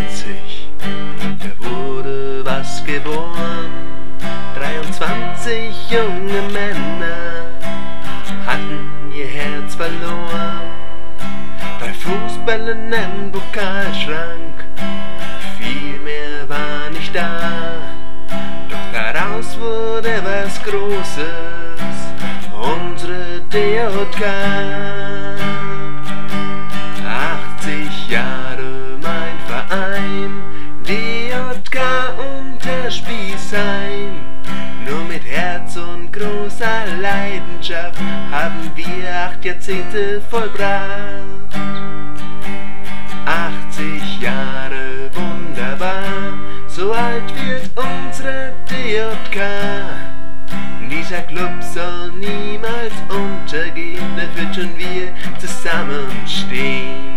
1920, da wurde was geboren. 23 junge Männer hatten ihr Herz verloren. 3 Fußbälle in einem Pokalschrank, viel mehr war nicht da. Doch daraus wurde was Großes, unsere DJK. 80 Jahre mein Verein, DJK Unterspießheim. Nur mit Herz und großer Leidenschaft haben wir 8 Jahrzehnte vollbracht. 80 Jahre wunderbar, so alt wird unsere DJK. Dieser Club soll niemals untergehen, dafür tun wir zusammenstehen.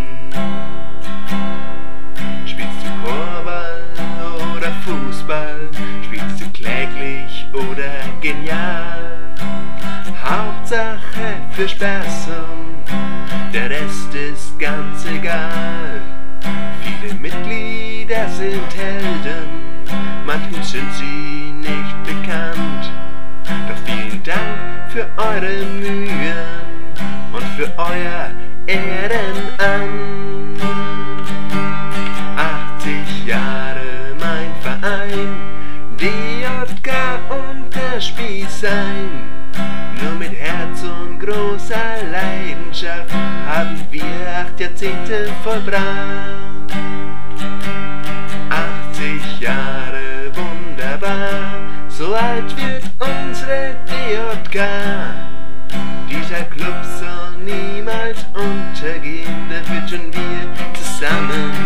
Spielst du Chorball oder Fußball? Spielst du kläglich oder genial? Hauptsache für Spaß und der Rest ist ganz egal. Viele Mitglieder sind Helden, manchen sind sie nicht bekannt. Doch vielen Dank für eure Mühen und für euer Ehrenamt. 80 Jahre mein Verein, DJK Unterspießheim. Nur mit Herz und großer Leidenschaft haben wir 8 Jahrzehnte vollbracht. 80 Jahre wunderbar, so alt wird unsere DJK. Dieser Club soll niemals untergehen, dafür tun wir zusammen.